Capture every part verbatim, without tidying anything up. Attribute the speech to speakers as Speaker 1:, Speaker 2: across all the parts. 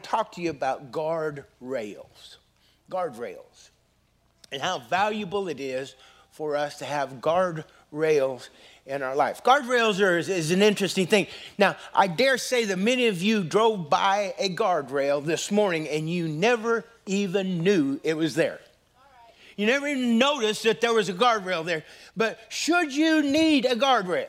Speaker 1: talk to you about guardrails. Guardrails. And how valuable it is for us to have guardrails in our life. Guardrails are, is, is an interesting thing. Now, I dare say that many of you drove by a guardrail this morning and you never even knew it was there. You never even noticed that there was a guardrail there. But should you need a guardrail,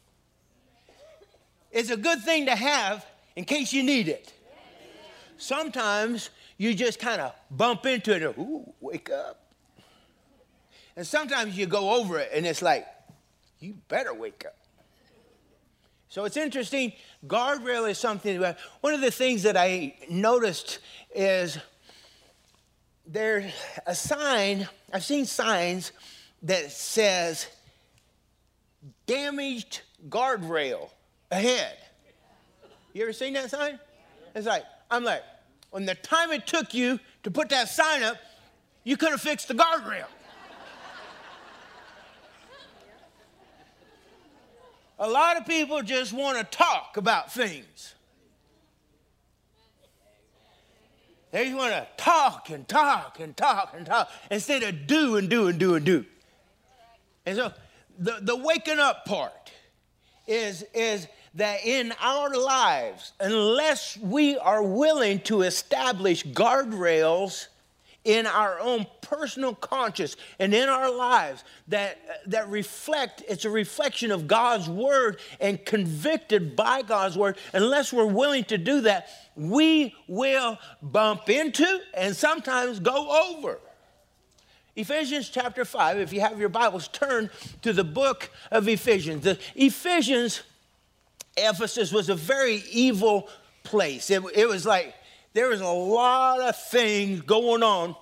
Speaker 1: it's a good thing to have in case you need it. Sometimes you just kind of bump into it and, ooh, wake up. And sometimes you go over it and it's like, you better wake up. So it's interesting. Guardrail is something. One of the things that I noticed is there's a sign. I've seen signs that says damaged guardrail ahead. You ever seen that sign? It's like, I'm like, when the time it took you to put that sign up, you could have fixed the guardrail. A lot of people just want to talk about things. They just want to talk and talk and talk and talk instead of do and do and do and do. And so the, the waking up part is, is that in our lives, unless we are willing to establish guardrails in our own personal conscience and in our lives that, that reflect, it's a reflection of God's word and convicted by God's word, unless we're willing to do that, we will bump into and sometimes go over. Ephesians chapter five, if you have your Bibles, turn to the book of Ephesians. The Ephesians, Ephesus was a very evil place. It, it was like, there was a lot of things going on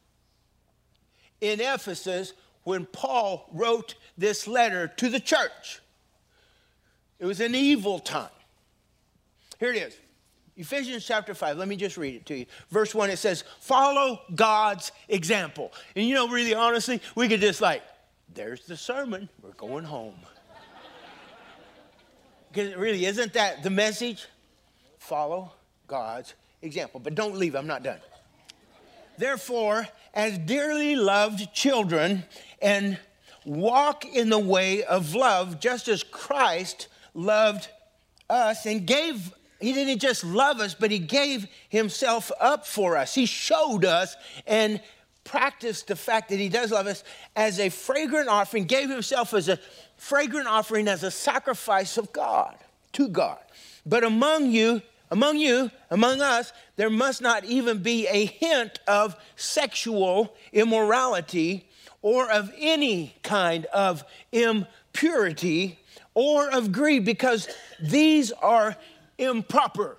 Speaker 1: in Ephesus when Paul wrote this letter to the church. It was an evil time. Here it is. Ephesians chapter five. Let me just read it to you. Verse one, it says, follow God's example. And you know, really honestly, we could just like, there's the sermon. We're going home. Because really, isn't that the message? Follow God's example. But don't leave, I'm not done. Therefore, as dearly loved children, and walk in the way of love, just as Christ loved us and gave, he didn't just love us, but he gave himself up for us. He showed us and practiced the fact that he does love us as a fragrant offering, gave himself as a fragrant offering, as a sacrifice of God, to God. But among you, Among you, among us, there must not even be a hint of sexual immorality or of any kind of impurity or of greed, because these are improper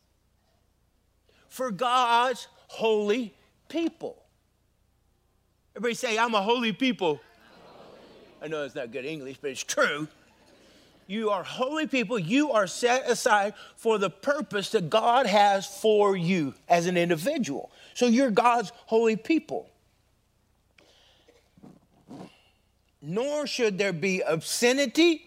Speaker 1: for God's holy people. Everybody say, I'm a holy people. I know it's not good English, but it's true. You are holy people. You are set aside for the purpose that God has for you as an individual. So you're God's holy people. Nor should there be obscenity,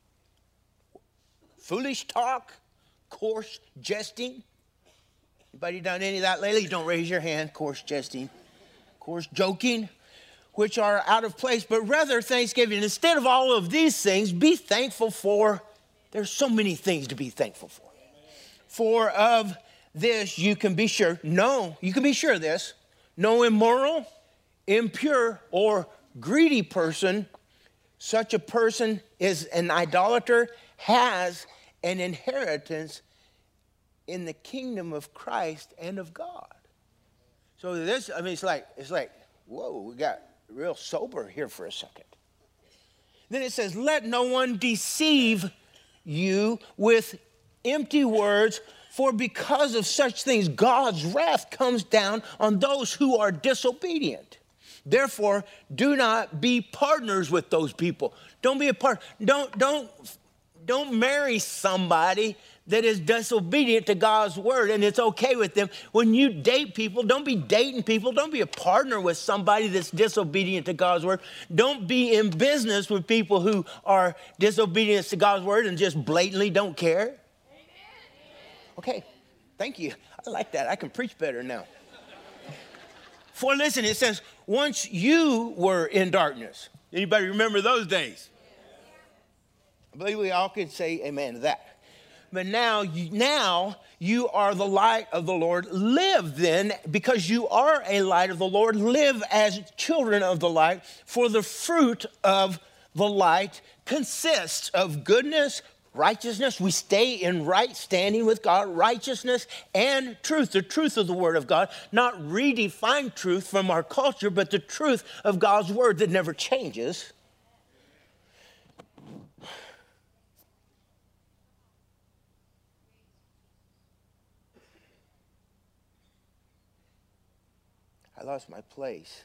Speaker 1: foolish talk, coarse jesting. Anybody done any of that lately? Don't raise your hand. Coarse jesting, coarse joking, which are out of place, but rather thanksgiving. Instead of all of these things, be thankful for, there's so many things to be thankful for. For of this you can be sure, no, you can be sure of this, no immoral, impure, or greedy person, such a person is an idolater, has an inheritance in the kingdom of Christ and of God. So this, I mean, it's like, it's like, whoa, we got real sober here for a second. Then it says, let no one deceive you with empty words, for because of such things, God's wrath comes down on those who are disobedient. Therefore, do not be partners with those people. Don't be a part. Don't, don't, don't marry somebody that is disobedient to God's word, and it's okay with them. When you date people, don't be dating people. Don't be a partner with somebody that's disobedient to God's word. Don't be in business with people who are disobedient to God's word and just blatantly don't care. Okay. Thank you. I like that. I can preach better now. For listen, it says, once you were in darkness. Anybody remember those days? I believe we all could say amen to that. But now you, now you are the light of the Lord. Live then, because you are a light of the Lord, live as children of the light. For the fruit of the light consists of goodness, righteousness. We stay in right standing with God, righteousness and truth, the truth of the word of God, not redefine truth from our culture, but the truth of God's word that never changes. I lost my place.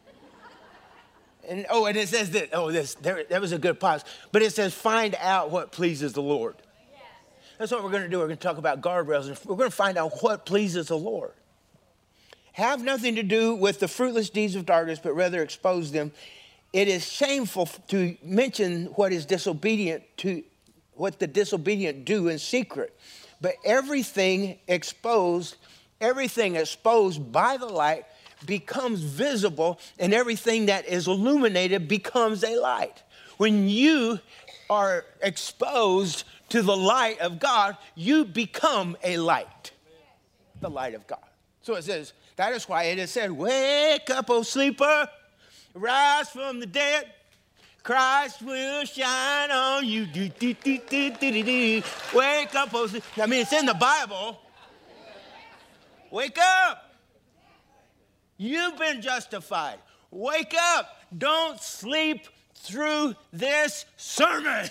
Speaker 1: And oh, and it says that, oh, this, there, that was a good pause. But it says, find out what pleases the Lord. Yes. That's what we're going to do. We're going to talk about guardrails, and we're going to find out what pleases the Lord. Have nothing to do with the fruitless deeds of darkness, but rather expose them. It is shameful to mention what is disobedient to what the disobedient do in secret. But everything exposed, everything exposed by the light becomes visible, and everything that is illuminated becomes a light. When you are exposed to the light of God, you become a light, the light of God. So it says, that is why it is said, wake up, O sleeper, rise from the dead, Christ will shine on you. Do, do, do, do, do, do, do. Wake up, O sleeper. I mean, it's in the Bible. Wake up. You've been justified. Wake up. Don't sleep through this sermon.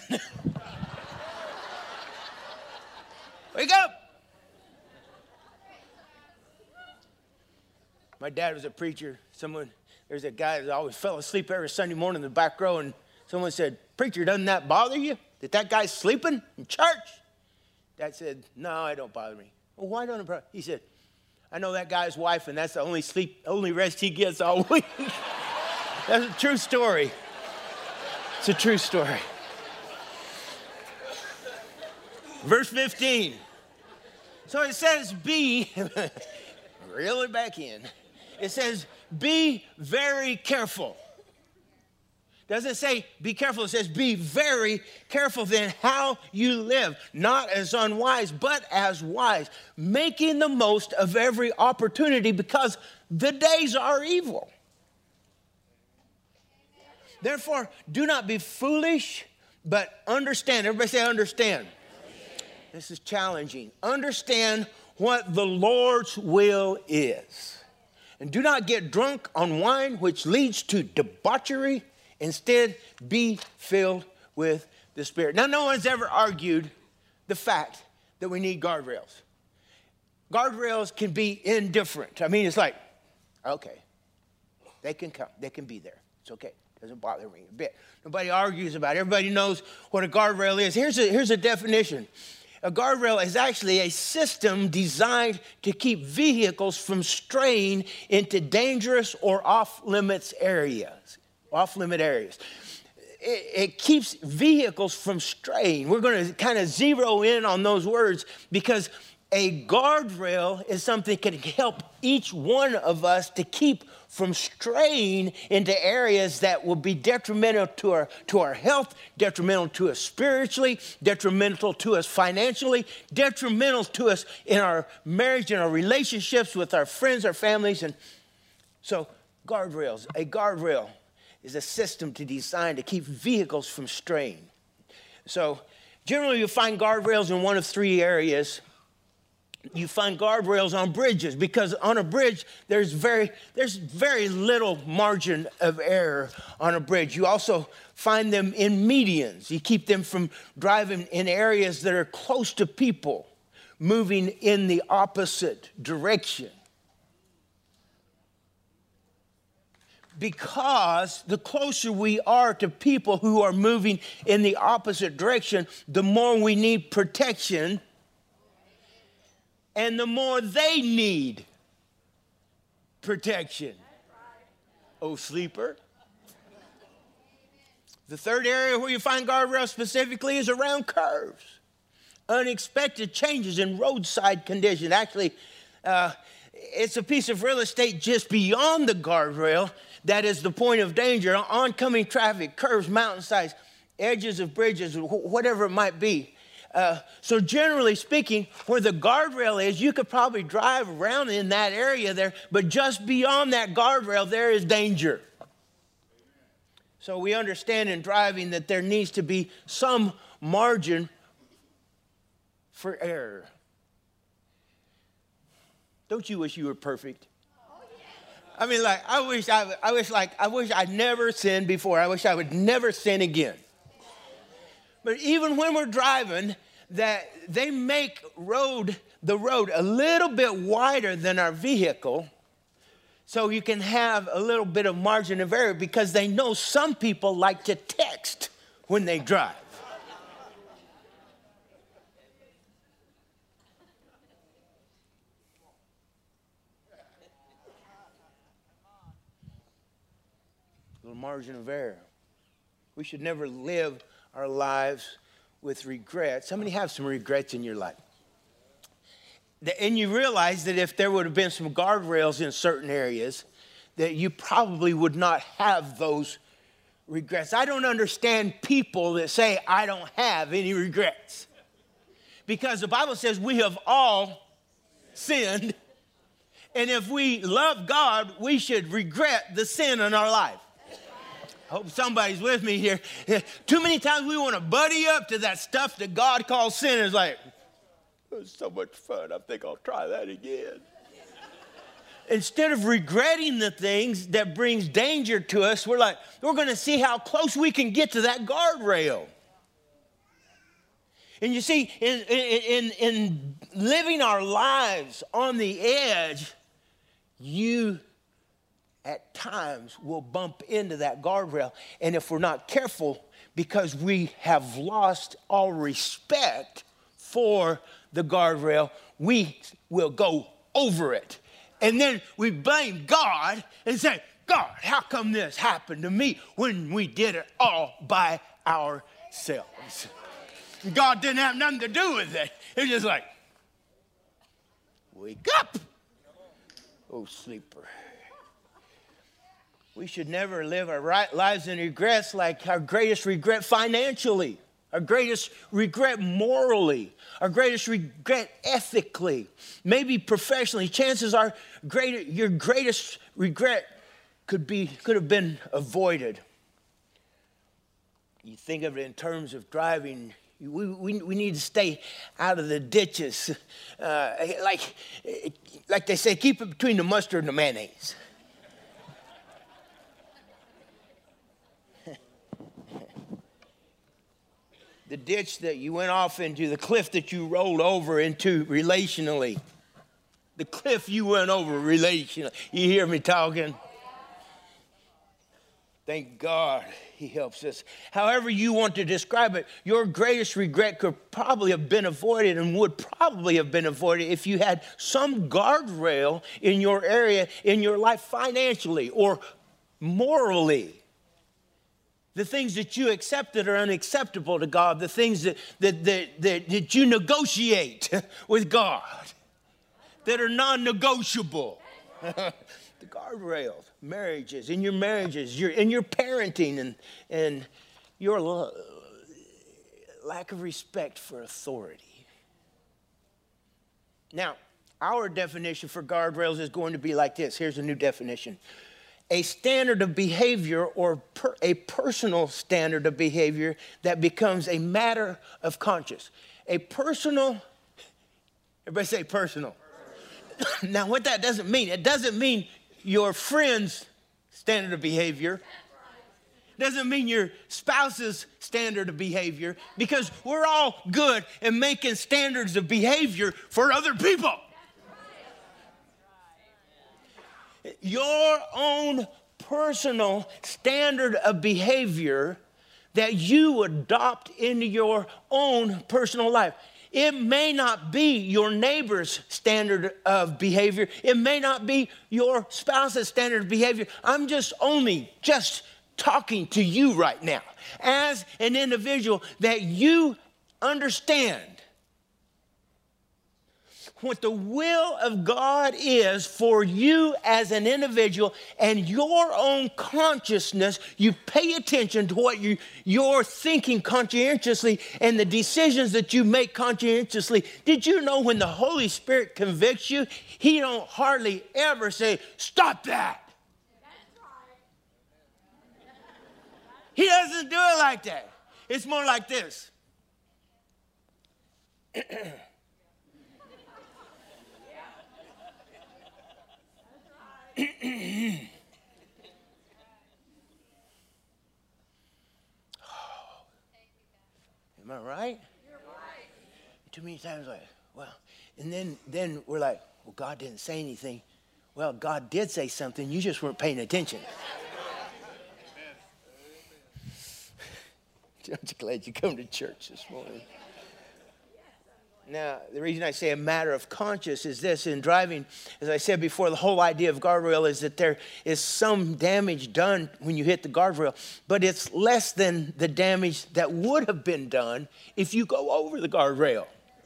Speaker 1: Wake up. My dad was a preacher. Someone, there's a guy that always fell asleep every Sunday morning in the back row, and someone said, preacher, doesn't that bother you? That that guy's sleeping in church? Dad said, no, it don't bother me. Well, why don't it bother? He said, I know that guy's wife, and that's the only sleep, only rest he gets all week. That's a true story. It's a true story. Verse fifteen. So it says, be, reel it back in. It says, be very careful. Doesn't say be careful. It says be very careful then how you live, not as unwise, but as wise, making the most of every opportunity because the days are evil. Therefore, do not be foolish, but understand. Everybody say understand. This is challenging. Understand what the Lord's will is. And do not get drunk on wine, which leads to debauchery. Instead, be filled with the Spirit. Now, no one's ever argued the fact that we need guardrails. Guardrails can be indifferent. I mean, it's like, okay, they can come. They can be there. It's okay. It doesn't bother me a bit. Nobody argues about it. Everybody knows what a guardrail is. Here's a, here's a definition. A guardrail is actually a system designed to keep vehicles from straying into dangerous or off-limits areas. Off-limit areas. It, it keeps vehicles from straying. We're going to kind of zero in on those words because a guardrail is something that can help each one of us to keep from straying into areas that will be detrimental to our, to our health, detrimental to us spiritually, detrimental to us financially, detrimental to us in our marriage and our relationships with our friends, our families. And so guardrails, a guardrail is a system to design to keep vehicles from straying. So generally you find guardrails in one of three areas. You find guardrails on bridges because on a bridge there's very there's very little margin of error on a bridge. You also find them in medians. You keep them from driving in areas that are close to people, moving in the opposite direction. Because the closer we are to people who are moving in the opposite direction, the more we need protection and the more they need protection. Oh, sleeper. The third area where you find guardrails specifically is around curves. unexpected changes in roadside condition. Actually, uh, it's a piece of real estate just beyond the guardrail that is the point of danger. Oncoming traffic, curves, mountainsides, edges of bridges, whatever it might be. Uh, so generally speaking, where the guardrail is, you could probably drive around in that area there, but just beyond that guardrail, there is danger. So we understand in driving that there needs to be some margin for error. Don't you wish you were perfect? I mean, like, I wish I, I wish like, I wish I'd never sinned before. I wish I would never sin again. But even when we're driving, that they make road, the road a little bit wider than our vehicle, so you can have a little bit of margin of error, because they know some people like to text when they drive. A little margin of error. We should never live our lives with regrets. How many have some regrets in your life? And you realize that if there would have been some guardrails in certain areas, that you probably would not have those regrets. I don't understand people that say, I don't have any regrets. Because the Bible says we have all sinned. And if we love God, we should regret the sin in our life. Hope somebody's with me here. Too many times we want to buddy up to that stuff that God calls sin. It's like, it was so much fun. I think I'll try that again. Instead of regretting the things that brings danger to us, we're like, we're going to see how close we can get to that guardrail. And you see, in, in, in living our lives on the edge, you at times we'll bump into that guardrail. And if we're not careful, because we have lost all respect for the guardrail, we will go over it. And then we blame God and say, God, how come this happened to me when we did it all by ourselves? God didn't have nothing to do with it. It's just like, wake up, oh sleeper. We should never live our right lives in regrets, like our greatest regret financially, our greatest regret morally, our greatest regret ethically, maybe professionally. Chances are great, your greatest regret could be could have been avoided. You think of it in terms of driving. We, we, we need to stay out of the ditches. Uh, like, like they say, keep it between the mustard and the mayonnaise. The ditch that you went off into, the cliff that you rolled over into relationally. The cliff you went over relationally. You hear me talking? Thank God he helps us. However you want to describe it, your greatest regret could probably have been avoided, and would probably have been avoided if you had some guardrail in your area, in your life financially or morally. The things that you accept that are unacceptable to God, the things that, that, that, that, that you negotiate with God that are non-negotiable. The guardrails, marriages, in your marriages, your, in your parenting, and, and your lo- lack of respect for authority. Now, our definition for guardrails is going to be like this. Here's a new definition. A standard of behavior, or per, a personal standard of behavior that becomes a matter of conscience. A personal, everybody say personal. personal. Now, what that doesn't mean, it doesn't mean your friend's standard of behavior. It doesn't mean your spouse's standard of behavior, because we're all good at making standards of behavior for other people. Your own personal standard of behavior that you adopt into your own personal life. It may not be your neighbor's standard of behavior. It may not be your spouse's standard of behavior. I'm just only just talking to you right now as an individual, that you understand what the will of God is for you as an individual and your own consciousness, you pay attention to what you, you're thinking conscientiously and the decisions that you make conscientiously. Did you know when the Holy Spirit convicts you, he don't hardly ever say, stop that. He doesn't do it like that. It's more like this. Am I right? You're right. Too many times like, well, and then then we're like, well, God didn't say anything. Well, God did say something. You just weren't paying attention. Aren't you glad you come to church this morning? Now, the reason I say a matter of conscience is this. In driving, as I said before, the whole idea of guardrail is that there is some damage done when you hit the guardrail, but it's less than the damage that would have been done if you go over the guardrail.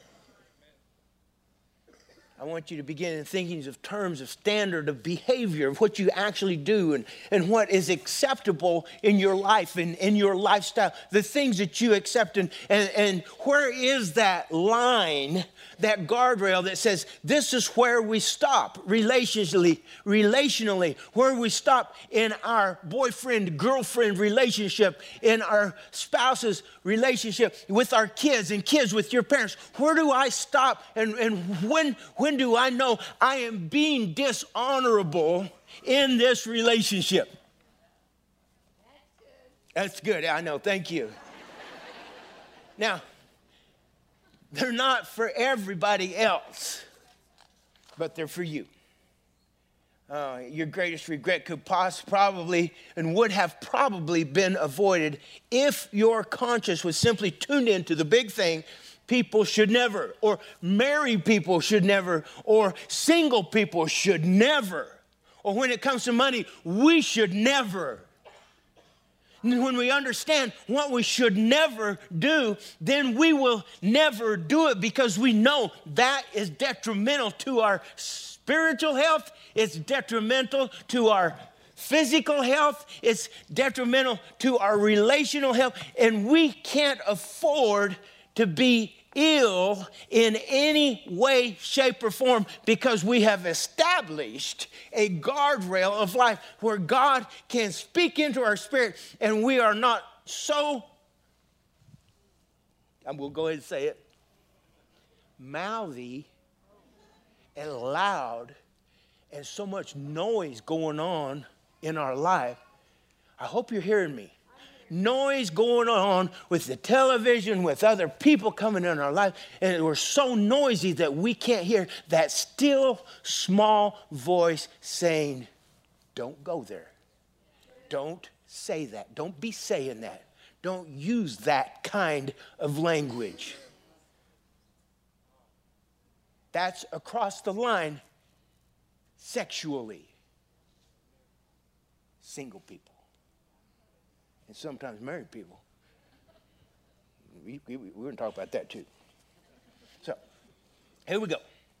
Speaker 1: I want you to begin in thinking of terms of standard of behavior, of what you actually do and, and what is acceptable in your life and in your lifestyle, the things that you accept. And, and, and where is that line, that guardrail that says this is where we stop relationally, relationally, where we stop in our boyfriend-girlfriend relationship, in our spouse's relationship, with our kids and kids with your parents. Where do I stop and, and when, when do I know I am being dishonorable in this relationship? That's good. I know. Thank you. Now, they're not for everybody else, but they're for you. Uh, your greatest regret could possibly probably and would have probably been avoided if your conscience was simply tuned into the big thing. People should never, or married people should never, or single people should never, or when it comes to money, we should never. And when we understand what we should never do, then we will never do it because we know that is detrimental to our spiritual health. It's detrimental to our physical health. It's detrimental to our relational health. And we can't afford to be ill in any way, shape, or form because we have established a guardrail of life where God can speak into our spirit and we are not so, I will go ahead and say it, mouthy and loud and so much noise going on in our life. I hope you're hearing me. Noise going on with the television, with other people coming in our life, and we're so noisy that we can't hear that still small voice saying, don't go there. Don't say that. Don't be saying that. Don't use that kind of language. That's across the line sexually. Single people. And sometimes married people. We, we, we're going to talk about that too. So, here we go.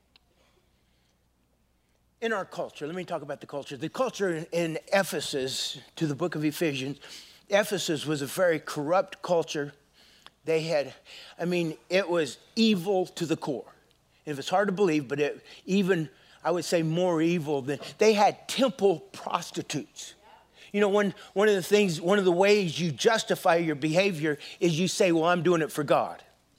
Speaker 1: In our culture, let me talk about the culture. The culture in Ephesus, to the book of Ephesians, Ephesus was a very corrupt culture. They had, I mean, it was evil to the core. And it's hard to believe, but it, even, I would say more evil than, they had temple prostitutes. You know, one, one of the things, one of the ways you justify your behavior is you say, well, I'm doing it for God.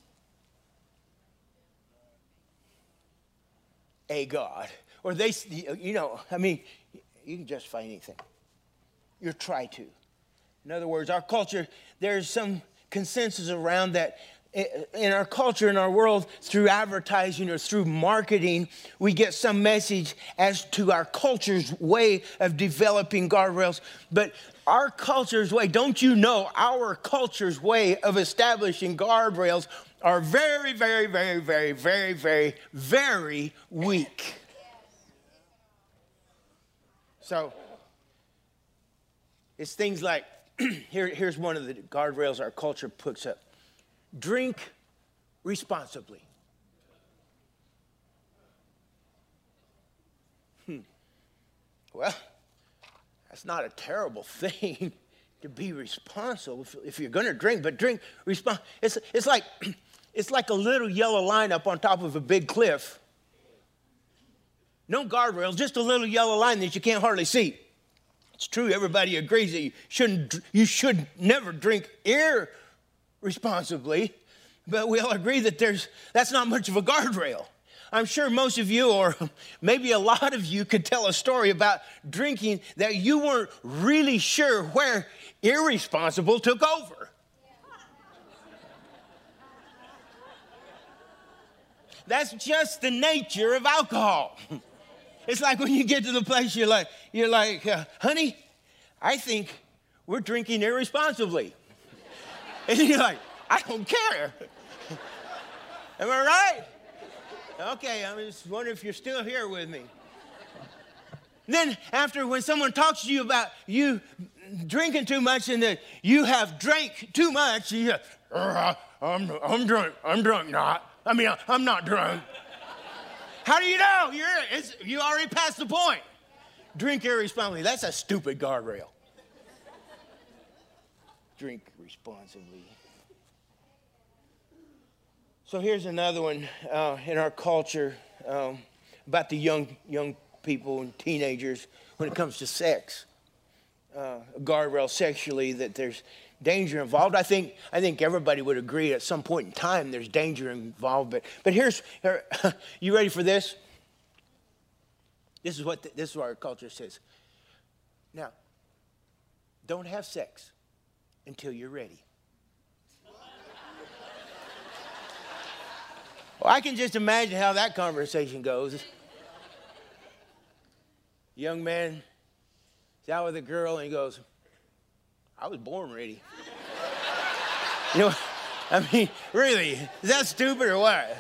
Speaker 1: A God. Or they, you know, I mean, you can justify anything. You're try to. In other words, our culture, there's some consensus around that in our culture, in our world, through advertising or through marketing, we get some message as to our culture's way of developing guardrails. But our culture's way, don't you know, our culture's way of establishing guardrails are very, very, very, very, very, very, very weak. So it's things like, here, here's one of the guardrails our culture puts up. Drink responsibly. Well, that's not a terrible thing to be responsible if, if you're going to drink, but drink respons- it's it's like it's like a little yellow line up on top of a big cliff. No guardrails, just a little yellow line that you can't hardly see. It's true, everybody agrees that you shouldn't you should never drink irresponsibly, but we all agree that there's that's not much of a guardrail. I'm sure most of you, or maybe a lot of you, could tell a story about drinking that you weren't really sure where irresponsible took over. That's just the nature of alcohol. It's like when you get to the place, you're like, you're like, uh, honey, I think we're drinking irresponsibly. And you're like, I don't care. Am I right? Okay, I'm just wondering if you're still here with me. Then after, when someone talks to you about you drinking too much and that you have drank too much, you say, uh, I'm, I'm drunk, I'm drunk not. I mean, I'm not drunk. How do you know? You're, it's, you already passed the point. Drink irresponsibly. That's a stupid guardrail. Drink responsibly. So here's another one uh, in our culture um, about the young young people and teenagers when it comes to sex. Uh, a guardrail sexually, that there's danger involved. I think I think everybody would agree at some point in time there's danger involved. But but here's here, you ready for this? This is what the, this is what our culture says. Now, don't have sex until you're ready. Well, I can just imagine how that conversation goes. Young man is out with a girl and he goes, I was born ready. You know, I mean, really, is that stupid or what?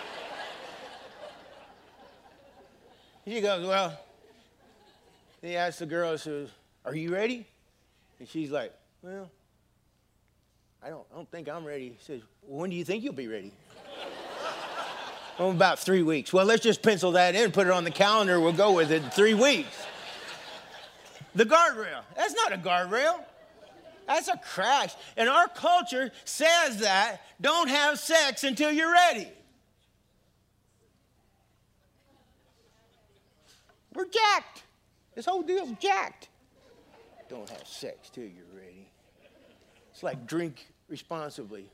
Speaker 1: She goes, well, he asks the girl, says, are you ready? And she's like, well, I don't, I don't think I'm ready. He says, well, when do you think you'll be ready? Oh, about three weeks. Well, let's just pencil that in, put it on the calendar. We'll go with it in three weeks. The guardrail. That's not a guardrail. That's a crash. And our culture says that don't have sex until you're ready. We're jacked. This whole deal's jacked. Don't have sex till you're ready. It's like drink responsibly.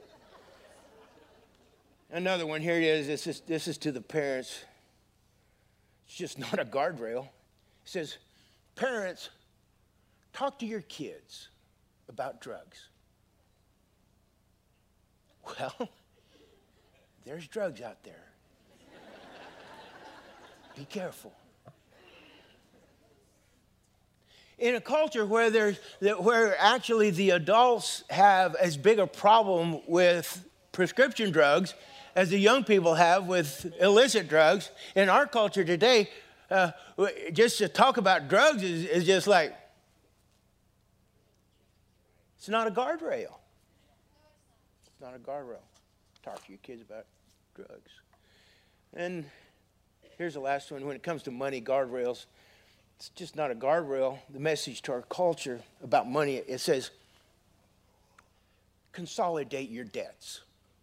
Speaker 1: Another one, here it is. This is, this is to the parents. It's just not a guardrail. It says, parents, talk to your kids about drugs. Well, there's drugs out there. Be careful. In a culture where there's where actually the adults have as big a problem with prescription drugs as the young people have with illicit drugs, in our culture today, uh, just to talk about drugs is, is just like, it's not a guardrail. It's not a guardrail. Talk to your kids about drugs. And here's the last one. When it comes to money, guardrails, it's just not a guardrail. The message to our culture about money, it says, consolidate your debts.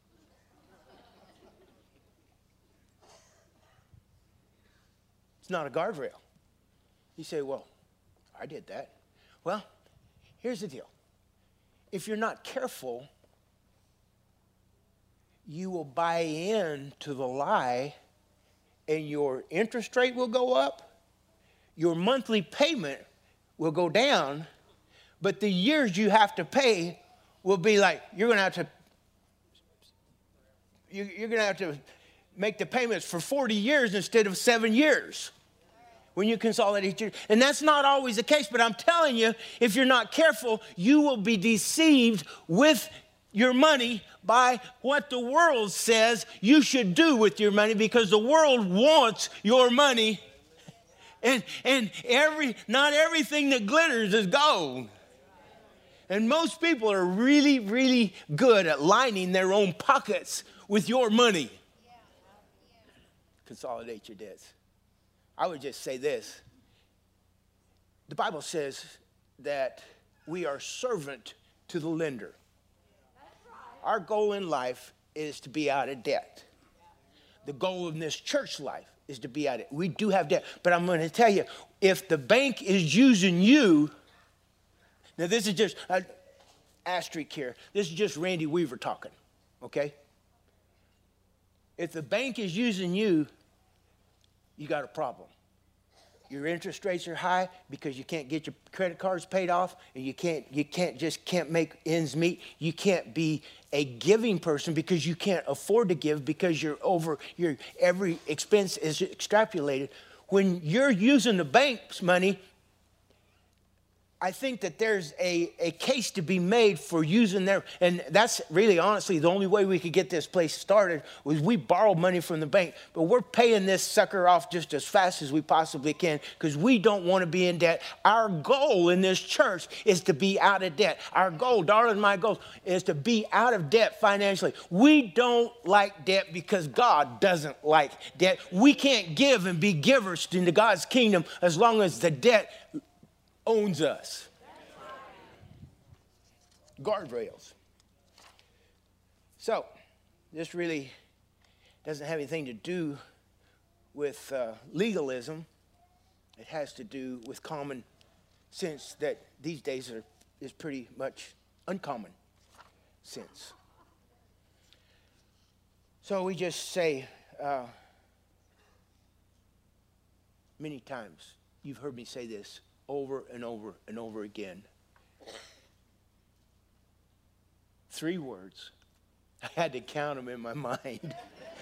Speaker 1: It's not a guardrail. You say, well, I did that. Well, here's the deal. If you're not careful, you will buy into the lie and your interest rate will go up, your monthly payment will go down, but the years you have to pay will be like, you're going to have to, you're going to have to make the payments for forty years instead of seven years. When you consolidate your, and that's not always the case, but I'm telling you, if you're not careful, you will be deceived with your money by what the world says you should do with your money, because the world wants your money. And, and every, not everything that glitters is gold. And most people are really, really good at lining their own pockets with your money. Consolidate your debts. I would just say this. the Bible says that we are servant to the lender. Our goal in life is to be out of debt. The goal in this church life is to be out of debt. We do have debt, but I'm going to tell you, if the bank is using you, now this is just an asterisk here. This is just Randy Weaver talking, okay? If the bank is using you, you got a problem. Your interest rates are high because you can't get your credit cards paid off, and you can't you can't just can't make ends meet. You can't be a giving person because you can't afford to give because you're over your every expense is extrapolated. When you're using the bank's money, I think that there's a, a case to be made for using their, and that's really honestly the only way we could get this place started was we borrowed money from the bank, but we're paying this sucker off just as fast as we possibly can because we don't want to be in debt. Our goal in this church is to be out of debt. Our goal, darling, my goal is to be out of debt financially. We don't like debt because God doesn't like debt. We can't give and be givers into God's kingdom as long as the debt owns us. Guardrails. So, this really doesn't have anything to do with uh, legalism. It has to do with common sense that these days are, is pretty much uncommon sense. So we just say uh, many times, you've heard me say this, over and over and over again. Three words. I had to count them in my mind.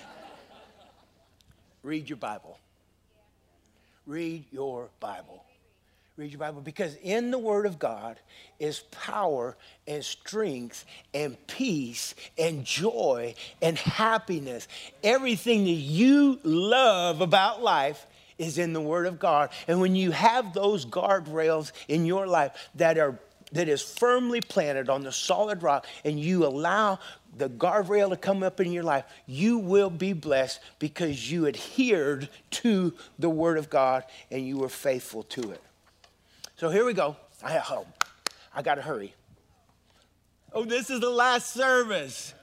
Speaker 1: Read your Bible. Read your Bible. Read your Bible, because in the Word of God is power and strength and peace and joy and happiness. Everything that you love about life is in the Word of God. And when you have those guardrails in your life that are that is firmly planted on the solid rock, and you allow the guardrail to come up in your life, you will be blessed because you adhered to the Word of God and you were faithful to it. So here we go. I, oh, I got to hurry. Oh, this is the last service.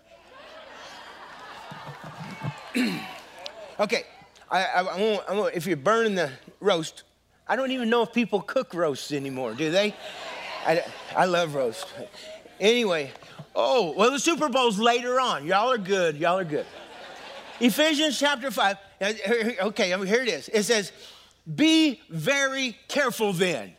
Speaker 1: Okay. I, I, I, won't, I won't, if you're burning the roast, I don't even know if people cook roasts anymore, do they? I, I love roast. Anyway, oh, well, the Super Bowl's later on. Y'all are good. Y'all are good. Ephesians chapter five. Okay, here it is. It says, be very careful then.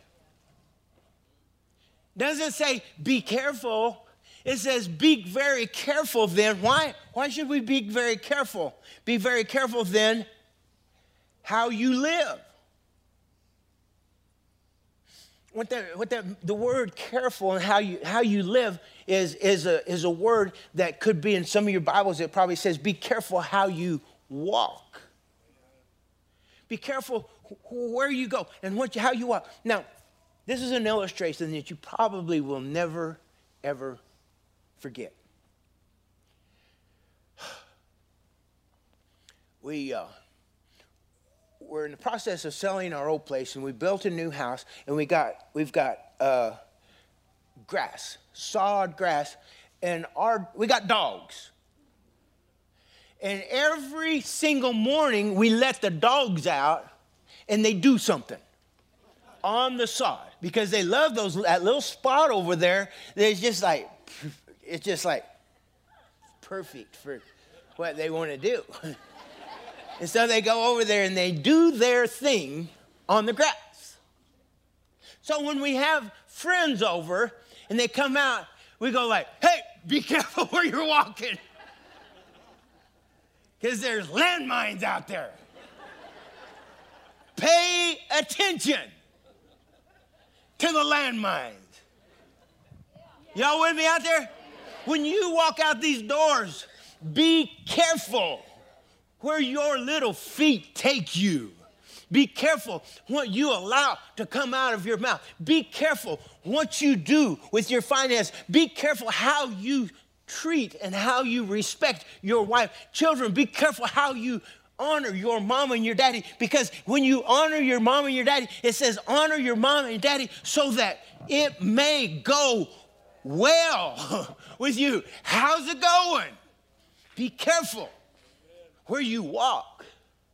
Speaker 1: Doesn't say be careful. It says be very careful then. Why? Why should we be very careful? Be very careful then how you live. What that, what that, the word careful and how you how you live is, is, a, is a word that could be in some of your Bibles. It probably says be careful how you walk. Be careful where you go and what you, how you walk. Now, this is an illustration that you probably will never, ever forget. We... Uh, We're in the process of selling our old place, and we built a new house, and we got we've got uh, grass, sod grass, and our we got dogs. And every single morning, we let the dogs out, and they do something on the sod because they love those that little spot over there. It's just like it's just like perfect for what they want to do. And so they go over there and they do their thing on the grass. So when we have friends over and they come out, we go like, hey, be careful where you're walking. Because there's landmines out there. Pay attention to the landmines. Y'all with me out there? When you walk out these doors, be careful where your little feet take you. Be careful what you allow to come out of your mouth. Be careful what you do with your finance. Be careful how you treat and how you respect your wife. Children, be careful how you honor your mom and your daddy, because when you honor your mom and your daddy, it says honor your mom and daddy so that it may go well with you. How's it going? Be careful where you walk.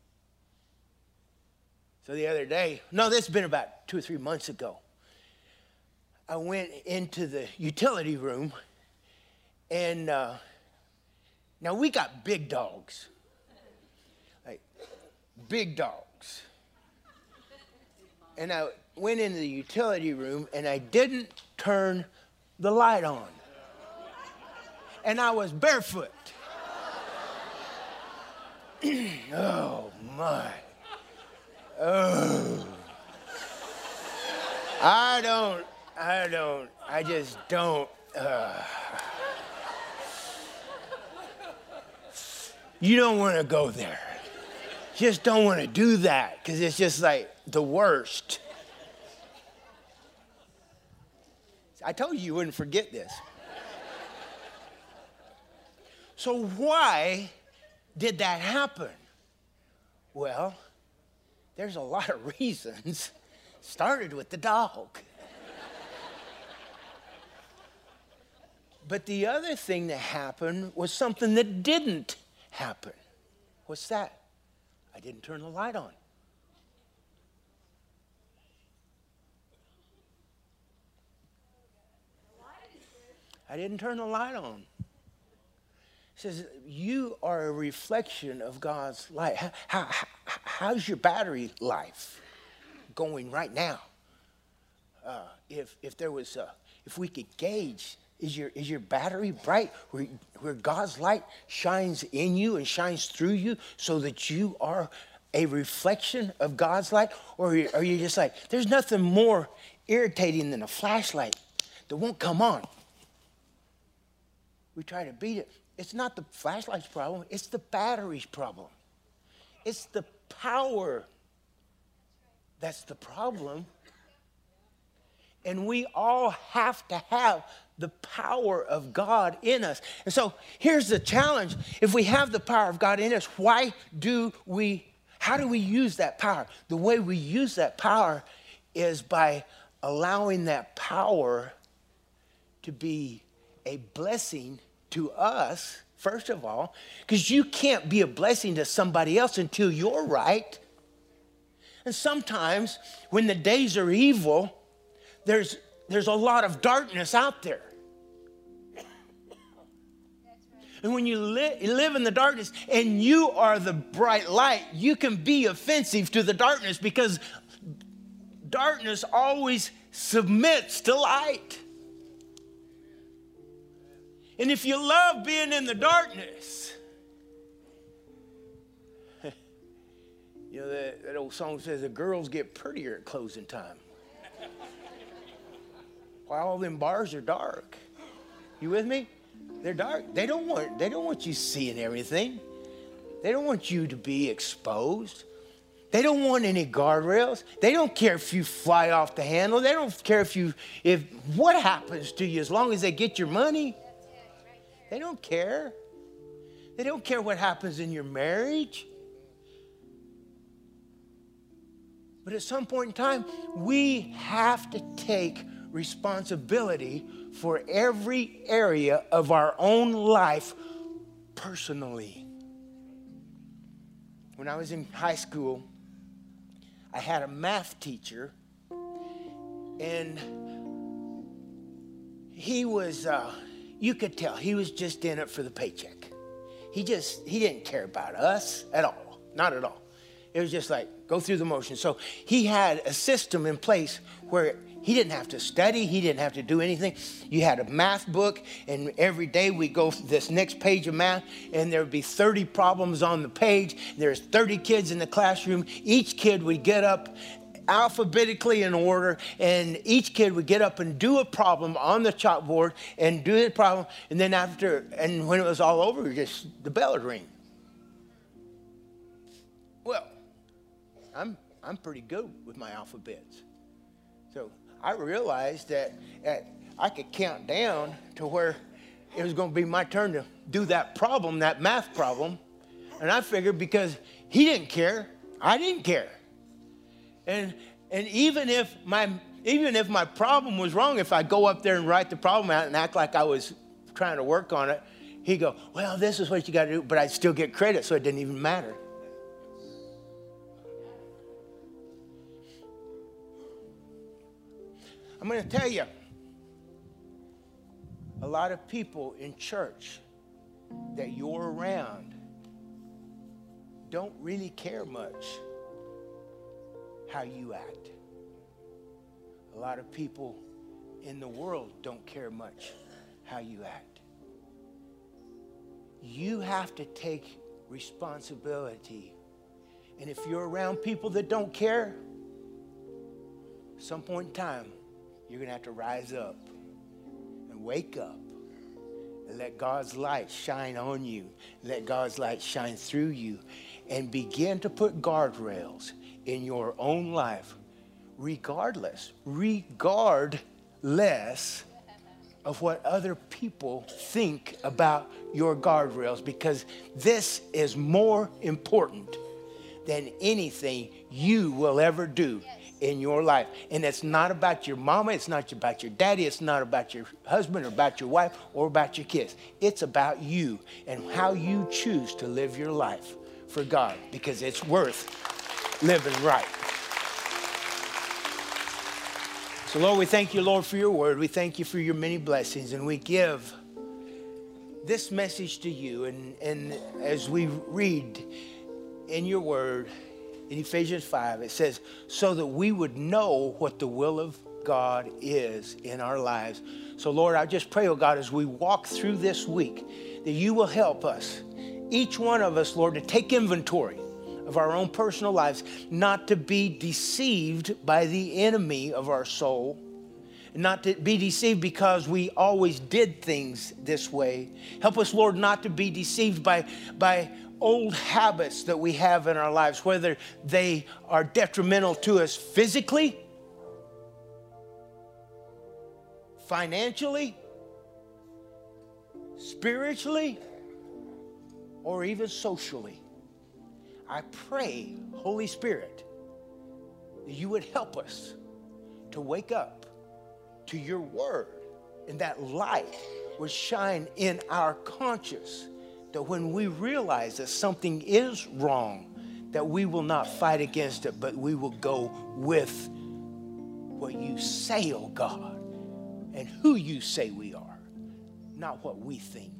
Speaker 1: So the other day, no, this has been about two or three months ago, I went into the utility room, and uh, now we got big dogs, like big dogs. And I went into the utility room, and I didn't turn the light on. And I was barefoot. Oh, my. Oh. I don't, I don't, I just don't. Uh. You don't want to go there. Just don't want to do that, because it's just like the worst. I told you you wouldn't forget this. So why did that happen? Well, there's a lot of reasons. Started with the dog. But the other thing that happened was something that didn't happen. What's that? I didn't turn the light on. I didn't turn the light on. It says, you are a reflection of God's light. How, how, how's your battery life going right now? Uh, if if there was, a, if we could gauge, is your is your battery bright where, where God's light shines in you and shines through you so that you are a reflection of God's light? Or are you just like, there's nothing more irritating than a flashlight that won't come on? We try to beat it. It's not the flashlight's problem. It's the battery's problem. It's the power that's the problem. And we all have to have the power of God in us. And so here's the challenge. If we have the power of God in us, why do we, how do we use that power? The way we use that power is by allowing that power to be a blessing to us, first of all, because you can't be a blessing to somebody else until you're right. And sometimes when the days are evil, there's, there's a lot of darkness out there. And when you, li- you live in the darkness and you are the bright light, you can be offensive to the darkness, because darkness always submits to light. And if you love being in the darkness, you know, that, that old song says the girls get prettier at closing time. Why all them bars are dark. You with me? They're dark. They don't want, they don't want you seeing everything. They don't want you to be exposed. They don't want any guardrails. They don't care if you fly off the handle. They don't care if you, if what happens to you, as long as they get your money. They don't care. They don't care what happens in your marriage. But at some point in time, we have to take responsibility for every area of our own life personally. When I was in high school, I had a math teacher, and he was, uh, you could tell he was just in it for the paycheck. He just, he didn't care about us at all, not at all. It was just like, go through the motions. So he had a system in place where he didn't have to study. He didn't have to do anything. You had a math book, and every day we go this next page of math, and there would be thirty problems on the page. There's thirty kids in the classroom. Each kid would get up alphabetically in order, and each kid would get up and do a problem on the chalkboard and do the problem, and then after, and when it was all over, just the bell would ring. Well, I'm I'm pretty good with my alphabets. So I realized that at, I could count down to where it was going to be my turn to do that problem, that math problem. And I figured because He didn't care. I didn't care. And and even if my even if my problem was wrong, if I go up there and write the problem out and act like I was trying to work on it, he'd go, well, this is what you got to do. But I'd still get credit, so it didn't even matter. I'm going to tell you, a lot of people in church that you're around don't really care much how you act. A lot of people in the world don't care much how you act. You have to take responsibility. And if you're around people that don't care, at some point in time, you're going to have to rise up and wake up and let God's light shine on you. Let God's light shine through you and begin to put guardrails in your own life, regardless, regardless of what other people think about your guardrails, because this is more important than anything you will ever do in your life. And it's not about your mama, it's not about your daddy, it's not about your husband or about your wife or about your kids. It's about you and how you choose to live your life for God, because it's worth living right. So Lord, we thank you, Lord, for your word. We thank you for your many blessings, and we give this message to you. And, and as we read in your word, in Ephesians five, it says, so that we would know what the will of God is in our lives. So Lord, I just pray, oh God, as we walk through this week, that you will help us, each one of us, Lord, to take inventory of our own personal lives, not to be deceived by the enemy of our soul, not to be deceived because we always did things this way. Help us, Lord, not to be deceived by, by old habits that we have in our lives, whether they are detrimental to us physically, financially, spiritually, or even socially. I pray, Holy Spirit, that you would help us to wake up to your word, and that light would shine in our conscience, that when we realize that something is wrong, that we will not fight against it, but we will go with what you say, oh God, and who you say we are, not what we think.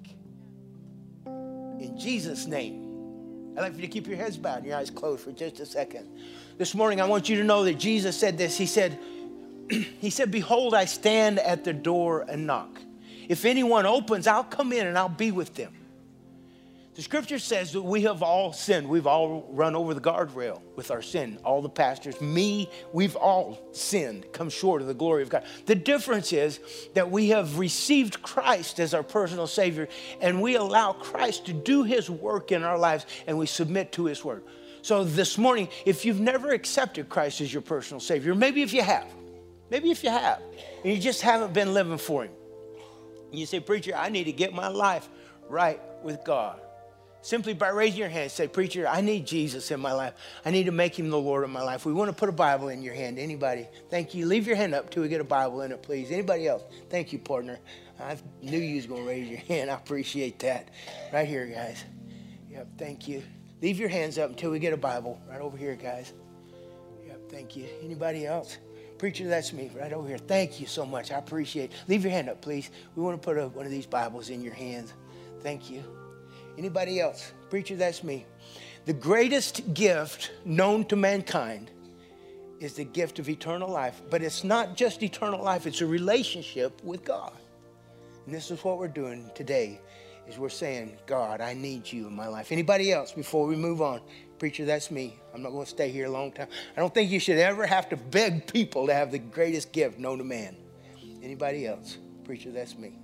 Speaker 1: In Jesus' name, I'd like for you to keep your heads bowed and your eyes closed for just a second. This morning, I want you to know that Jesus said this. He said, he said, behold, I stand at the door and knock. If anyone opens, I'll come in and I'll be with them. The scripture says that we have all sinned. We've all run over the guardrail with our sin. All the pastors, me, we've all sinned, come short of the glory of God. The difference is that we have received Christ as our personal Savior, and we allow Christ to do his work in our lives, and we submit to his word. So this morning, if you've never accepted Christ as your personal Savior, maybe if you have, maybe if you have, and you just haven't been living for him, and you say, preacher, I need to get my life right with God. Simply by raising your hand, say, preacher, I need Jesus in my life. I need to make him the Lord of my life. We want to put a Bible in your hand. Anybody? Thank you. Leave your hand up till we get a Bible in it, please. Anybody else? Thank you, partner. I knew you was going to raise your hand. I appreciate that. Right here, guys. Yep, thank you. Leave your hands up until we get a Bible. Right over here, guys. Yep, thank you. Anybody else? Preacher, that's me right over here. Thank you so much. I appreciate it. Leave your hand up, please. We want to put a, one of these Bibles in your hands. Thank you. Anybody else? Preacher, that's me. The greatest gift known to mankind is the gift of eternal life. But it's not just eternal life. It's a relationship with God. And this is what we're doing today, is we're saying, God, I need you in my life. Anybody else before we move on? Preacher, that's me. I'm not going to stay here a long time. I don't think you should ever have to beg people to have the greatest gift known to man. Anybody else? Preacher, that's me.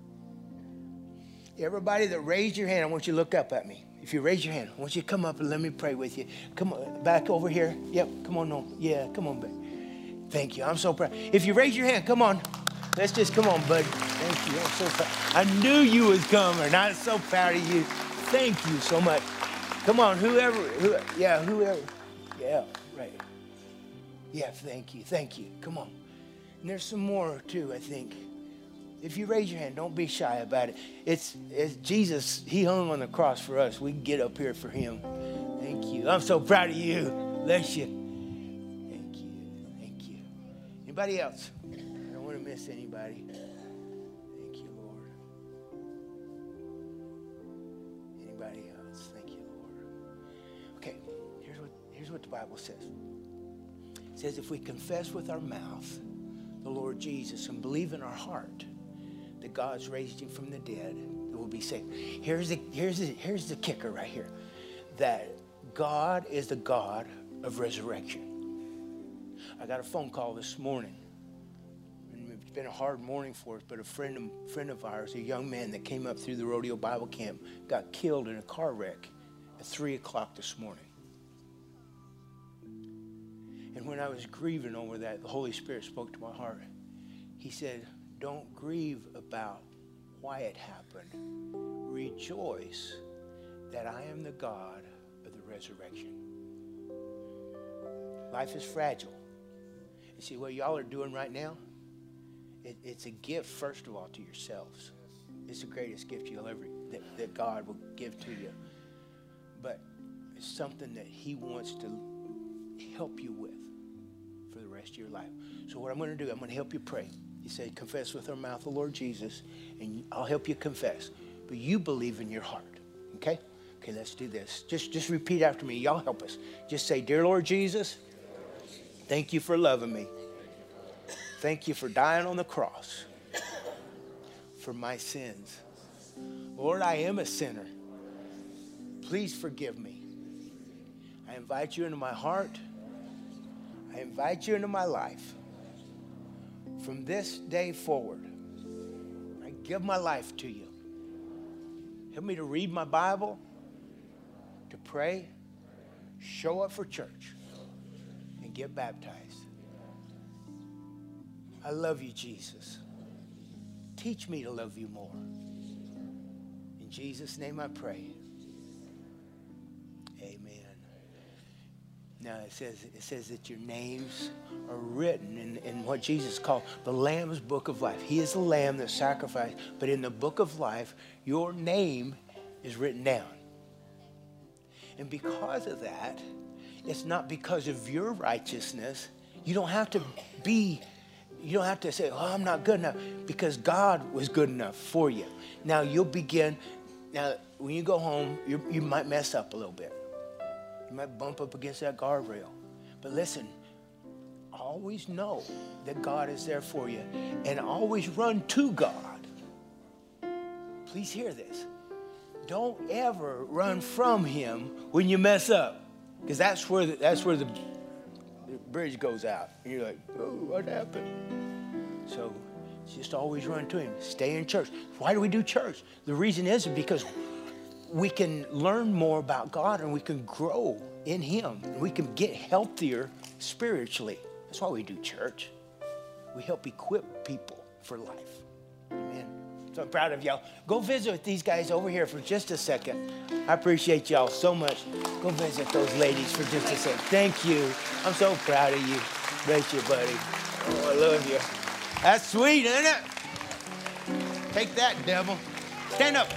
Speaker 1: Everybody that raised your hand, I want you to look up at me. If you raise your hand, I want you to come up and let me pray with you. Come on, back over here. Yep, come on. No. Yeah, come on, back. Thank you. I'm so proud. If you raise your hand, come on. Let's just, come on, bud. Thank you. I'm so proud. I knew you was coming. I'm so proud of you. Thank you so much. Come on, whoever, who, yeah, whoever. Yeah, right. Yeah, thank you, thank you. Come on. And there's some more too, I think. If you raise your hand, don't be shy about it. It's, it's Jesus, he hung on the cross for us. We can get up here for him. Thank you. I'm so proud of you. Bless you. Thank you. Thank you. Anybody else? I don't want to miss anybody. Thank you, Lord. Anybody else? Thank you, Lord. Okay, here's what, here's what the Bible says. It says if we confess with our mouth the Lord Jesus and believe in our heart that God's raised him from the dead, that we'll be saved. Here's the, here's the, here's the kicker right here. That God is the God of resurrection. I got a phone call this morning. And it's been a hard morning for us, but a friend of, friend of ours, a young man that came up through the Rodeo Bible Camp, got killed in a car wreck at three o'clock this morning. And when I was grieving over that, the Holy Spirit spoke to my heart. He said, don't grieve about why it happened. Rejoice that I am the God of the resurrection. Life is fragile. You see, what y'all are doing right now, it, it's a gift, first of all, to yourselves. It's the greatest gift you'll ever, that, that God will give to you. But it's something that he wants to help you with for the rest of your life. So what I'm going to do, I'm going to help you pray. You say, confess with our mouth the Lord Jesus, and I'll help you confess. But you believe in your heart, okay? Okay, let's do this. Just, just repeat after me. Y'all help us. Just say, dear Lord Jesus, thank you for loving me. Thank you for dying on the cross for my sins. Lord, I am a sinner. Please forgive me. I invite you into my heart. I invite you into my life. From this day forward, I give my life to you. Help me to read my Bible, to pray, show up for church, and get baptized. I love you, Jesus. Teach me to love you more. In Jesus' name I pray. Amen. Now it says, it says that your names are written in, in what Jesus called the Lamb's Book of Life. He is the Lamb that sacrificed, but in the Book of Life, your name is written down. And because of that, it's not because of your righteousness. You don't have to be, you don't have to say, oh, I'm not good enough, because God was good enough for you. Now you'll begin, now when you go home, you, you might mess up a little bit. You might bump up against that guardrail. But listen, always know that God is there for you, and always run to God. Please hear this. Don't ever run from him when you mess up, because that's where the, that's where the, the bridge goes out. And you're like, oh, what happened? So just always run to him. Stay in church. Why do we do church? The reason is because we can learn more about God, and we can grow in him. We can get healthier spiritually. That's why we do church. We help equip people for life. Amen. So I'm proud of y'all. Go visit with these guys over here for just a second. I appreciate y'all so much. Go visit those ladies for just a second. Thank you. I'm so proud of you. Bless you, buddy. Oh, I love you. That's sweet, isn't it? Take that, devil. Stand up.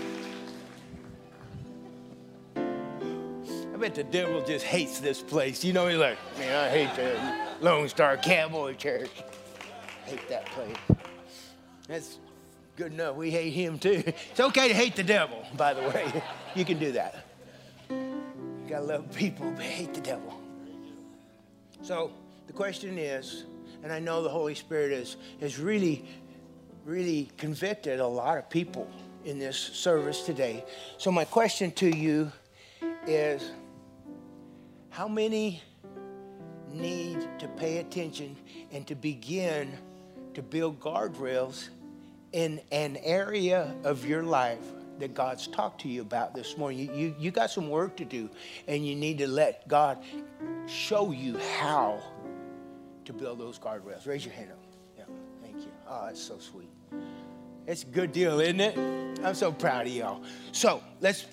Speaker 1: I bet the devil just hates this place. You know, he's like, man, I hate the Lone Star Cowboy Church. I hate that place. That's good enough. We hate him too. It's okay to hate the devil, by the way. You can do that. You gotta love people, but hate the devil. So the question is, and I know the Holy Spirit is, is really, really convicted a lot of people in this service today. So my question to you is, how many need to pay attention and to begin to build guardrails in an area of your life that God's talked to you about this morning? You, you, you got some work to do, and you need to let God show you how to build those guardrails. Raise your hand up. Yeah, thank you. Oh, that's so sweet. It's a good deal, isn't it? I'm so proud of y'all. So let's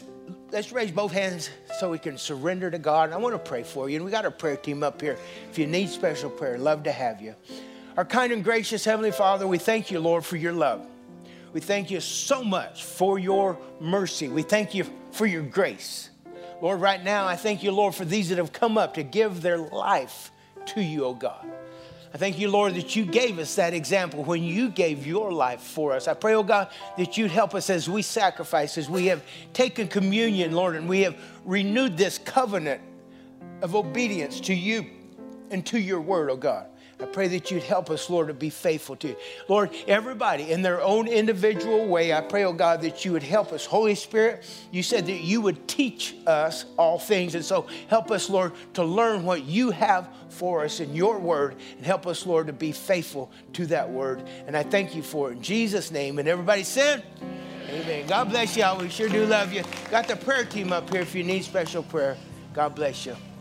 Speaker 1: let's raise both hands so we can surrender to God. And I want to pray for you. And we got our prayer team up here. If you need special prayer, love to have you. Our kind and gracious Heavenly Father, we thank you, Lord, for your love. We thank you so much for your mercy. We thank you for your grace. Lord, right now, I thank you, Lord, for these that have come up to give their life to you, oh God. I thank you, Lord, that you gave us that example when you gave your life for us. I pray, oh God, that you'd help us as we sacrifice, as we have taken communion, Lord, and we have renewed this covenant of obedience to you and to your word, oh God. I pray that you'd help us, Lord, to be faithful to you. Lord, everybody in their own individual way, I pray, oh God, that you would help us. Holy Spirit, you said that you would teach us all things. And so help us, Lord, to learn what you have for us in your word. And help us, Lord, to be faithful to that word. And I thank you for it in Jesus' name. And everybody said, amen. Amen. God bless y'all. We sure do love you. Got the prayer team up here if you need special prayer. God bless you.